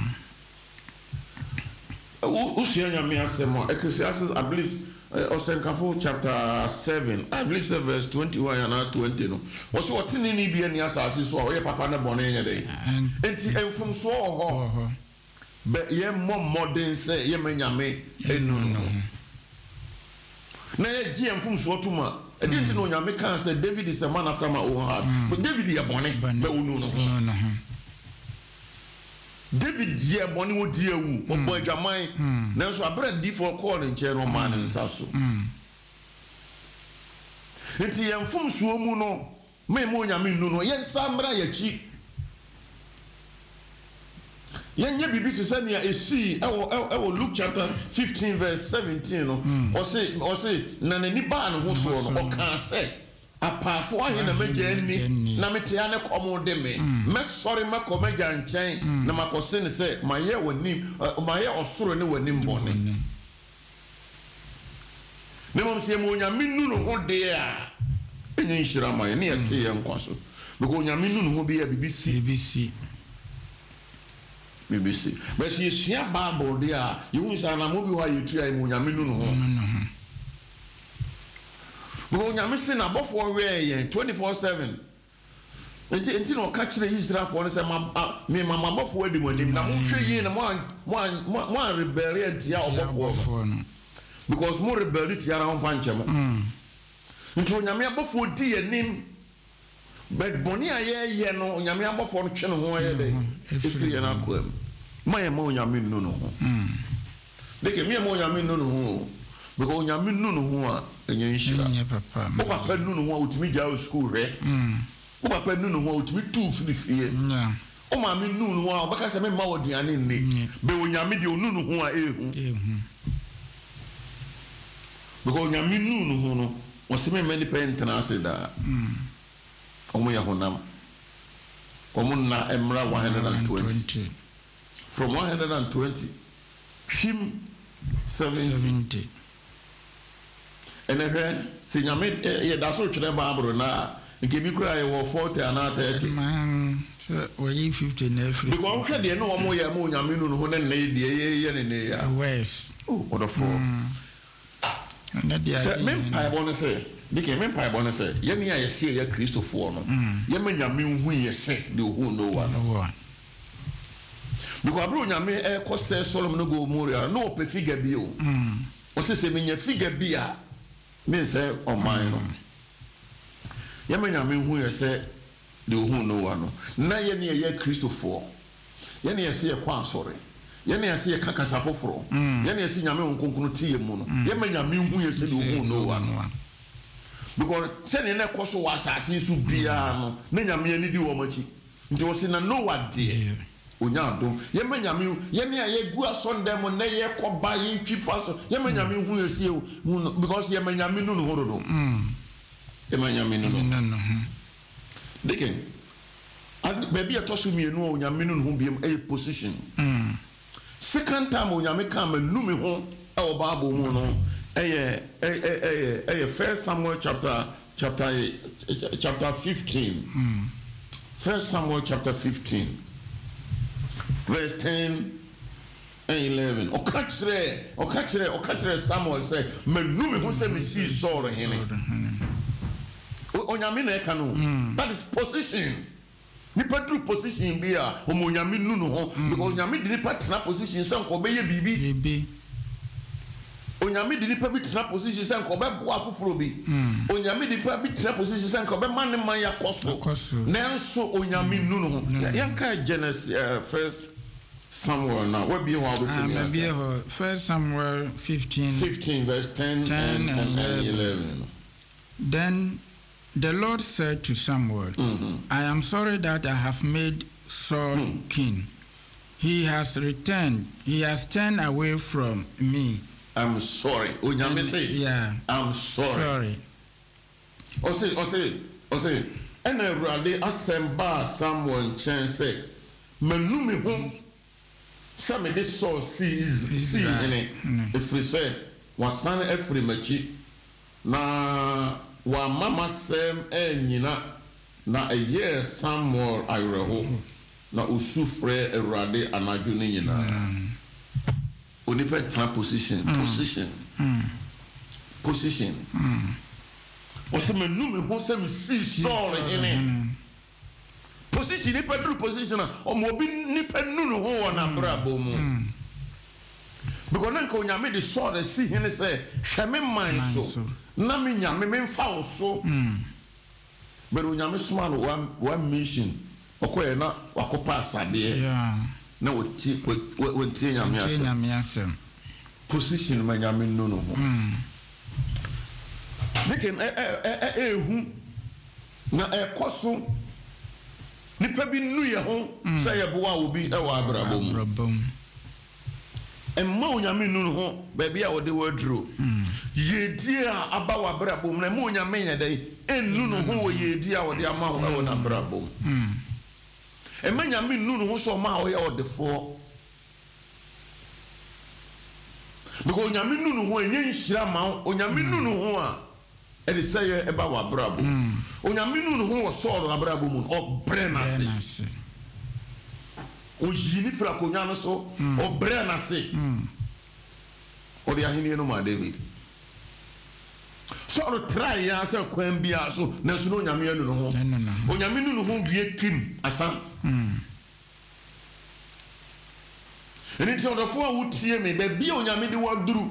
o sia nya me asemo Ecclesiastes I believe Osenkafo chapter seven I believe verse twenty-one and twenty no was what ni ni bia ni asase so o ye papa na bone nya dey enti enfum so ho be ye mo modern say ye manyame enu no na ye gi enfum so tuma e didn't know nyame kan say David is a man after my own heart but David ye bone be unu no no David ye bone wo die wu o boy jaman na so abra di for call in chair no man nsa so enti ye mfum so mu no me mo nyame nu no ye sambra ye chi ye nye bibi to say na esi e wo e wo Luke chapter fifteen verse seventeen no o say o say na nani ba no ho so no o kan say apafo ahe na meje ni na mete ya ne komo de me me sorry me ko meja nchen na makose ne se maye wonim maye osoro ne wonim bone ne mom se mo nya minu no ho de a enye nhira maye ne yete ye nkwaso because nya minu no ho bi ya B B C B B C B B C but she share Bible de a you say na mo bi wa yetu ai mo nya minu no ho go nyame se na bofo we ye twenty-four seven enti enti no ka kire Israel for say me mama bofo adi monim na mo hwe yi na mo mo mo rebel anti a bofo no because mo rebel ti ara on fan chemo enti nyame bofo di ye nim but boni aye ye no nyame bofo no twe no ho ye de efiri ye na ko am ma ye mo nyame no no ho de ke me mo nyame no no ho because nyame nu no ho a enye nhira enye papa o papa nu no ho a utimi ja school re mm o papa nu no ho a utimi tu firi fie yeah o ma me nu no ho a obaka se me ma woduane nne be wo nyame de onu no ho a ehu ehu because nyame nu no ho no o se me many pentana se da mm o mo ya honam o mo na emra one hundred twenty from one hundred twenty him seventy and then say nyame ye da so twere Bible na nke bi kura ye wo forty and thirty man we fifty na free because we dey no wo mo ye mo nyame nu ho na na ye ye ye ne ne ya west oh what the for na dia say me pai bo no say dike me pai bo no say ye ne ya ye se ye Christopher no ye ma nyame hu ye se de hu no wa no because bro nyame e ko say Solomon no go Moria no pe figure bi o o se se me nya figure bi a me say o man no ye me nyame hu ye say de hu no wa no na ye ne ye Christopher ye ne ye se ye kwa asore ye ne ye se ye kakasa foforo ye ne ye se nyame nkonkunu tie mu no ye me nyame hu ye se de hu no wa no because se ne ne koso wa asase su bia no ne nyame ani di wo machi nti wo se na no wa de onya adom ye ma nyame ye ne ye gu asonde mo na ye koba ye ntwi fa so ye ma nyame hu esie o because ye ma nyame nu no horodo mm ye ma nyame nu no no dikin and baby atosu mi enu o nyame nu no hu biem e position mm second time o nyame ka ma nu me ho e o bible mu no eh eh eh eh First Samuel chapter chapter chapter fifteen mm. First Samuel chapter fifteen verse ten and eleven o katre o katre o katre Samuel say menu me ho say me see Saul hene o nyame na e ka no that is position nipa dru position bi a o mo nyame nu no ho because nyame di nipa tena position say nko be ye bibi bibi onyame di nipa bi tena position say nko be boa foforo bi onyame di nipa bi tena position say nko be man man ya koso nenso onyame nu no ho yanka Genesis uh, First Samuel now what be how to me be First Samuel fifteen fifteen verse ten, ten and, and, and eleven. Then the Lord said to Samuel, mm-hmm. I am sorry that I have made Saul mm. king. He has returned, he has turned away from me. I'm sorry. Onyame say, yeah. I'm sorry. Sorry. O say, o say, o say, and Awurade assemba Samuel chen say, menu me ho sa me de Saul see see ene. If we say, wasan efri machi na wa mama sem enyina na eye Samuel ayreho na osufre Awurade anadwo ne nyina. Onipa tena position mm. position mm. position oso menu me ho se me see Saul ene position nipa dru position o mo bi nipa nu no ho na brabo mu because nanka onyame de Saul de see hene say hweme man so na me nyame me mfa so but onyame soma no one one mission okoye na wakopa asade yeah na woti woti nyame asem position ma nyame no no ho dikin eh eh eh hu na e koso nipa bi nu ye ho say ye boa obi e wa abrabom emma onyame nu no ho ba bia wo de wadro yedi a aba wa abrabom na emma onyame nya dai enu no ho wo yedi a wo de ama wo na abrabom emanya mi nunu ho so ma o ya odefo because onyame nunu ho enye nhira ma onyame nunu ho a e de say e ba wa brabo onyame nunu ho wo so na brabo mu o bre na se o jini fra ko nya no so o bre na se o de ahini no ma David so o try ya se kwan bia so na so no onyame nunu ho onyame nunu ho bie kim asan mm eni ti odofo a wutie me be bia onyame de waduru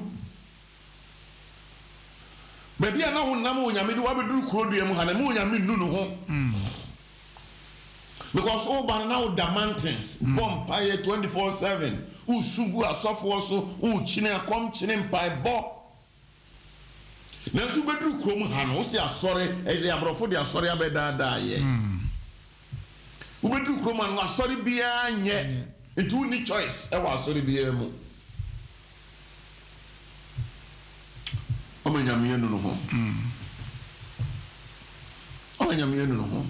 be bia na wo nam onyame de wabeduru kurodua mu ha na me onyame nunu ho mm because all by now the mountains mm. bomb pie twenty-four seven usugu asofo so u chine akom chine mpai bo na su beduru krom ha no se asore e de abrofo de asore abeda da ye mm ubedu kroma no asori bia nye ntu ni choice e wa asori bia mu omanyame no no ho mm omanyame no no ho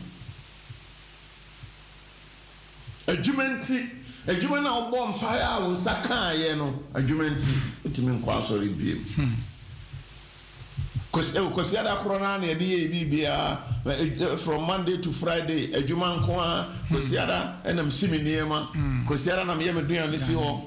adwumenti adwuma na obo mpaya a wo saka ye no adwumenti utimi nkwa asori bia cause e cause ya da corona na dey bibia from Monday to Friday adwuma nko a cause ya da enam simi niema cause ya da na me medua ne si ho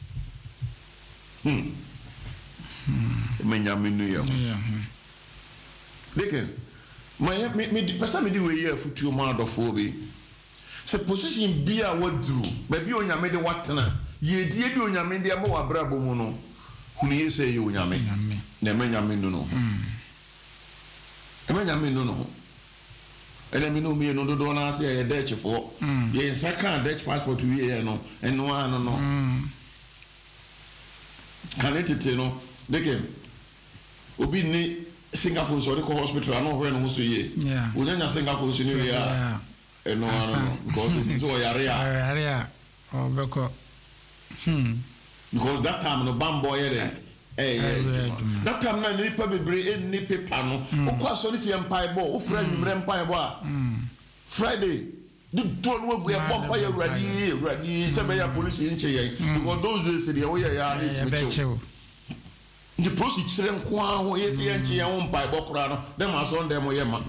hm menyame nu yo leken my me person me di we here futuo ma adofo bi se position bia wadru ba bi onyame de watena ye die bi onyame de ma wabrabo mu no hunu yese ye onyame na menyame nu no menyame nu no ene mi no mi no do na ase ye Dutch fo ye second Dutch passport wi ye no eno anu no kanetete no deke obi ni Singapore so de ko hospital anu ho no so ye onya Singapore so ni we ya eno anu no because so yare ya yare ya Oh, because hmm. Because that time no bambo here. Eh, that time na ni paper be any paper no. O kwa so ni fi empire bo, o fra ni empire bo a. Friday. The don't work we are bomb fire ready, ready. Some ya police in Chey. Because those days the way ya need the procedure and kwa who is the Chey on by Bokrano, them as on them yema.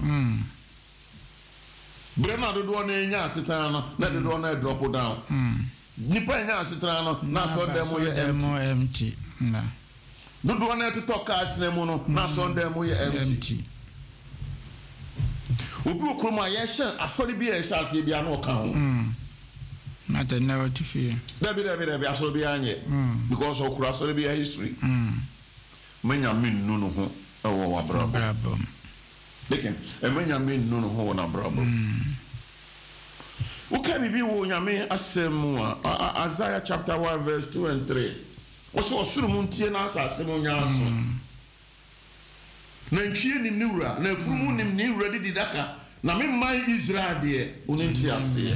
Brena do one in Yasitana, let the door drop down. Nipa Yasitano, not on them more empty. Do one to talk at Nemono, not on them more empty. Obi okroma yesha asori bi yesha ase bia na oka ho mm na te never to fear dabi dabi dabi asori bi anye because okura asori bi history mm manya min no no ho e wo wa brabo leken e manya min no no ho na brabo mm uka bibi wo nyame asem a Isaiah chapter one verse two and three wo so osuru mu ntie na asase mu nya aso na nchie nim ni wura na furumu nim ni wura di daka na me man Israel de onenti ase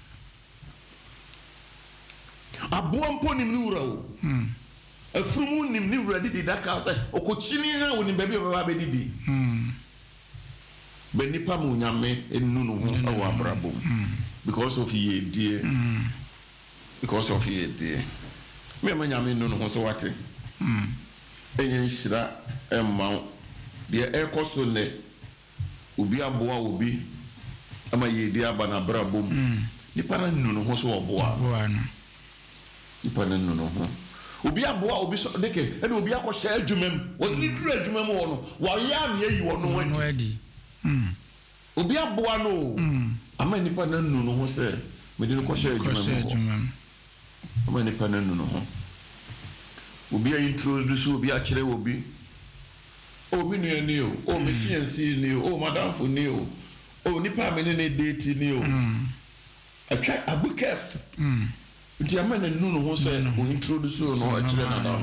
abo mpo nim ni wura o hmm afurumu nim ni wura di daka okochini ha woni ba bi ba be didi hmm be nipa mu nyame enu no ho awo abrabo because of ye die hmm because of ye die me ma nyame enu no ho so wate hmm enye nshira emma de ekoso ne obi aboa obi ama yedi aba na brabom nipa na nunu ho so oboa aboa no nipa na nunu ho obi aboa obi so deke e obi akosha adwumam woni duru adwumam wo no wa ya na yi wo no wadi mm obi aboa no ama nipa na nunu ho se me de no kosha adwumam ama nipa na nunu ho obi a introduce obi a kire obi obi no ni o o me fiancé ni o madam fo ni o o nipa me ne date ni o atwa abukef mm nti amana nu no ho say o introduce o no akire na da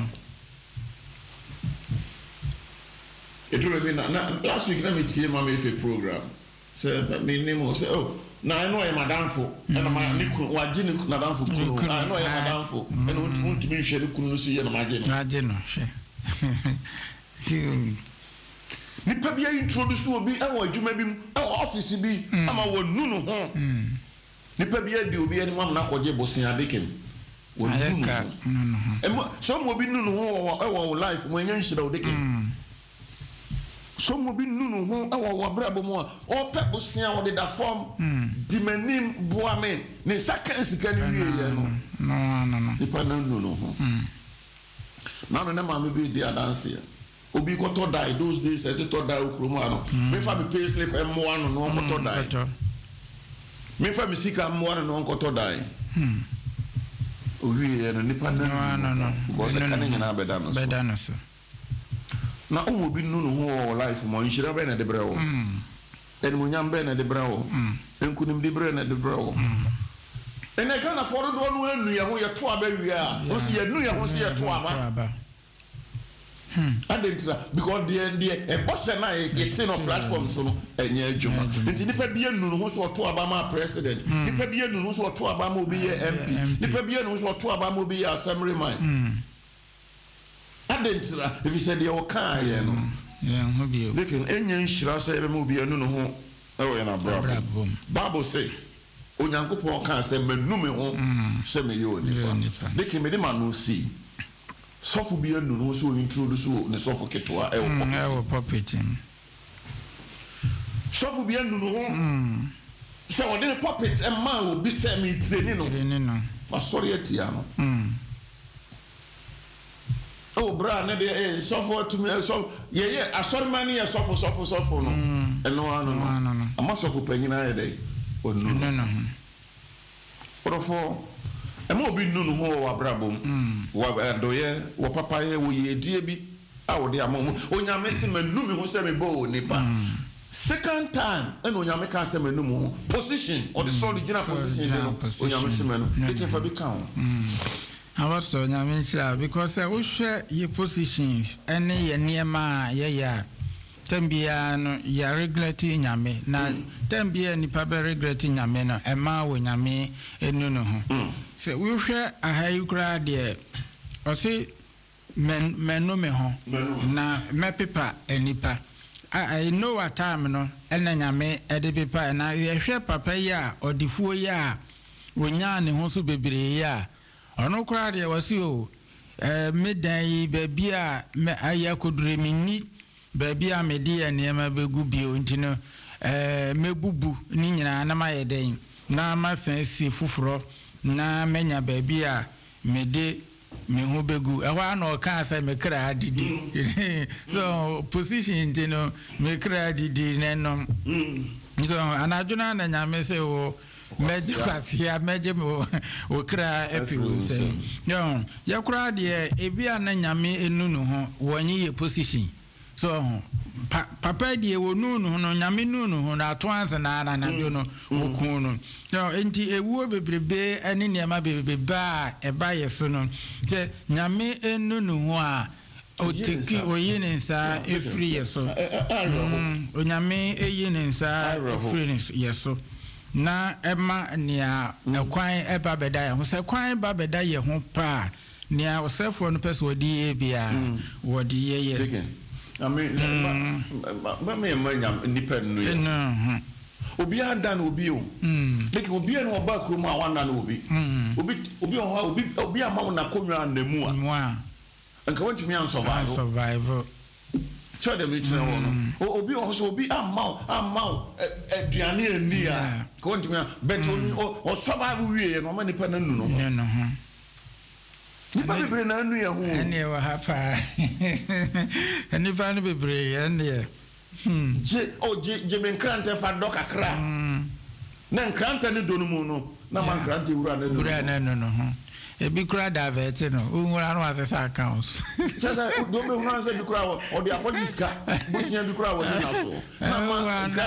eturo me na last week na me tie ma me fe program say me name o say oh na I know e madam fo e na ma ni ku wa gi ni madam fo ku I know e madam fo e no unti me hwe ni ku no so ye na ma gi no ma gi no hwe nipa bia introduce obi e wo adwuma bi e wo office bi ama wo nu no ho nipa bia di obi ani mam na koje bosin adekem wo nu no ho so mo bi nu no ho e wo life mo enya nhira odekem so mo bi nu no ho e wo wo brabo mo o pe bosin wo de da form dimanim boame ne saka sika ni wie ye no no no no nipa na nu no ho na no na ma me bi di adanse ya obi ko to die those days e to die okromo ano me fa me pay slip e mo ano no ko to die me fa me sika mo ano no ko to die hmm obi e no nipa na no no ko se kan nyina beda no beda no so na o mo bi nu no ho life mo nhira be na de brewo hmm en mo nyam be na de brewo hmm en kunim de brewo na de brewo en e kana for do no anu ye ho ye to aba wia o si ye nu ye ho si ye to aba Hmm. Adentra because the the e boss na e sit on platform so no enye adwuma nti nipa bia nunu ho so to aba ma president nipa bia nunu so to aba ma obi ye M P nipa bia nunu so to aba ma obi ye assembly man adentra if you said the oka ye no ye ho bi o lekin enye nhira so e be ma obi nunu ho e wo ye na brabo Bible say onyankopon ka say menum ho say me yo nipa lekin me de ma no see sofu bi enu no so introduce ne sofu ketwa e wo e wo puppet sofu bi enu no ho mm se wo de puppet e ma wo bi se mi training no training no ma sorry etia no mm o bra ne de e sofu to me so ye ye asori mani ye sofu sofu sofu no e no ano no ama sofu panyina ye de o no no no profo emo obi nunu ho wa brabom wa doye wa papa ye wo ye die bi a wo de amom onyame se manumi ho se me bo nipa second time and onyame ka se manum ho position or the original position de onyame se manu it fa bi kan I was so onyame because we share your positions any ye niema ye ya Tembia no ya regulate nyame na tembia nipa be regulate nyame no ema wo nyame enu no ho se we hwe ahayi kura de o se men menu me ho na me pepa enipa I know what time no ena nyame e de pepa na ye hwe papa ya odifuo ya wonya ne ho so bebre ya ono kura de wasi o eh medan yi baby a me aya kodure minni baby a me de ne ma begu bio ntino eh mebubu ni nyina na ma ye den na ma san si fufuro na menya baby a me de me hu begu e wa na o kan say me kra adidi so position ntino me kra adidi ne no so anaduna na nyame say o meje kwasia meje mo okra epiwuse yo yakura de ebia na nyame enunu ho wonye ye position so papa de wonunu no nyame nunu ho na to ansa na na na no okunu yo enti ewuo bebrebe ani niam bebrebe ba eba yeso no je nyame enunu ho a oteki oyine nsa efri yeso onyame eyine nsa efri yeso na ema nia ekwan eba beda ye ho se kwan ba beda ye ho pa nia osefo no pese odi ye bia wodi ye ye I mean ba me manya nipa no ye obi adan obi o like obi no ba krom a wana no obi obi obi obi obi ama na konwa na mu a anka wantumi an survive survive so dem it no obi also obi amount amount aduane ani a ko ntimi bet o survive wie no ma nipa na nu no no no nipa bebre na nu ye ho ene wa hapa nipa no bebre ene je o je je men krante fa do kakra na krante ni do no mu no na man krante wura na wura na no no ebi kura davete no unwura no asesa accounts chata do me unwa se bi kura o de apoliska busia bi kura wo na so na ma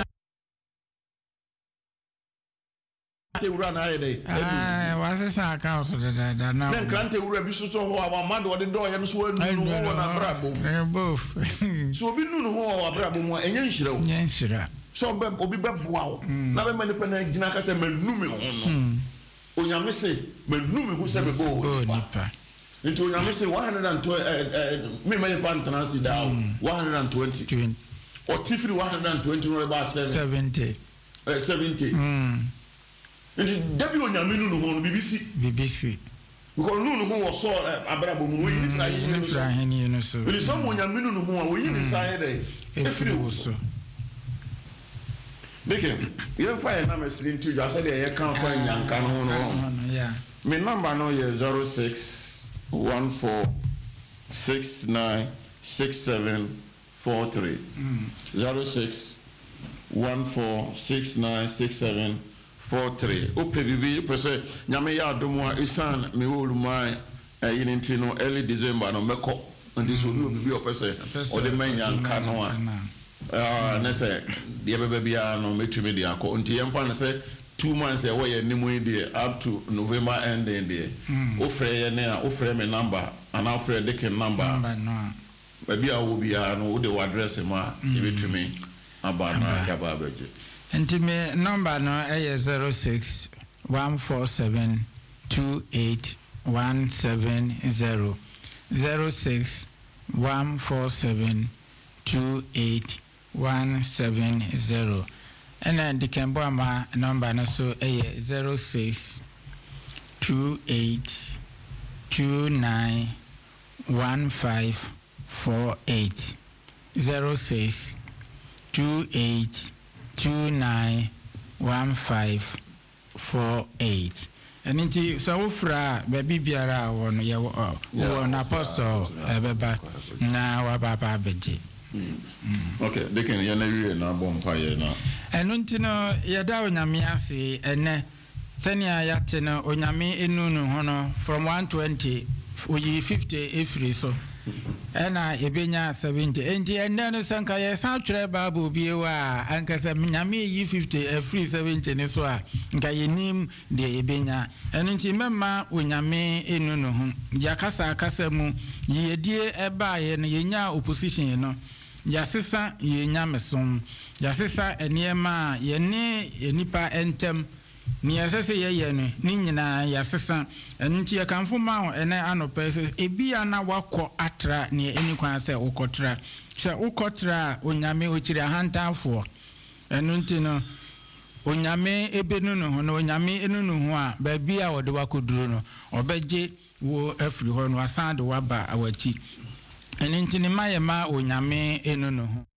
te wura na ye ah wasesa accounts da da na na krante wura bi so so ho a ma do de do ye no so anu no ho na brabo both so obi nu no ho brabo mu enye nhira o enye nhira so obi be boa o na be mani pe na gina ka se manu me ho no onyame se menu me hu se be bo nipa nti onyame se one hundred twenty me many pan transi down one hundred twenty or tifri one hundred twenty no about seventy eh seventy mm nti debi onyame nu no ho B B C B B C because nu no ho wo so abrabo mu yi fra yi ni fra heni no so ele so onyame nu no ho wo yi ni sai dey efri wo so Deke, you find a number slim to just say you can't find young canon. Yeah. My number no is zero six one four six nine six seven four three. Zero six one four six nine six seven four three. Ope bibi pese nyame ya domo isan me wolu mai yinti no early December no meko ndi so bi bibi opese o de manya canon a. Ah, na say the bebe bia no metumi dia ko nti yemfa na say two months e we nimu dey up to November ending dey o frɛ ye na o frɛ me number and o frɛ de ken number no bia wo bia no o de address ma e betumi aba na ya ba beje nti me number no e zero six one four seven two eight one seven zero zero six one four seven two eight one seven zero and then the Kambama number no so a zero six two eight two nine one five four eight zero six two eight two nine one five four eight and inti so ufra baby biara won ye won apostle ebeba na wa baba beje. Okay, they can ya na wie na bompa ye na. Eno ntino ya da onyame ase ene senia ya te no onyame enunu ho no from one twenty oyi fifty efri so. Ena ebenya seventy enti ene no sanka ye san twere bible biewa anka se nyame yi fifty efri seventy ne so a nka yenim de ebenya eno nti memma onyame enunu ho ya kasa kasa mu yedie eba ye no yenya opposition no yasisa yenya mesom yasisa eniema yene enipa entem ni yɛsɛ yɛyɛ no ni nyinaa yɛasesa ɛno nti yɛkamfo ma wo ɛnɛ anɔpɛ sɛ ebia na wakɔ atra ne ɛni kwan sɛ wokɔtra sɛ wokɔtra onyame okyiri ahantanfoɔ ɛno nti no onyame ebenu no ho no onyame enu no ho a baabi a wɔde wakɔduro no ɔbɛgye wo afiri hɔ no asan de waba awachi ɛno nti ne ma yɛ ma onyame enu no ho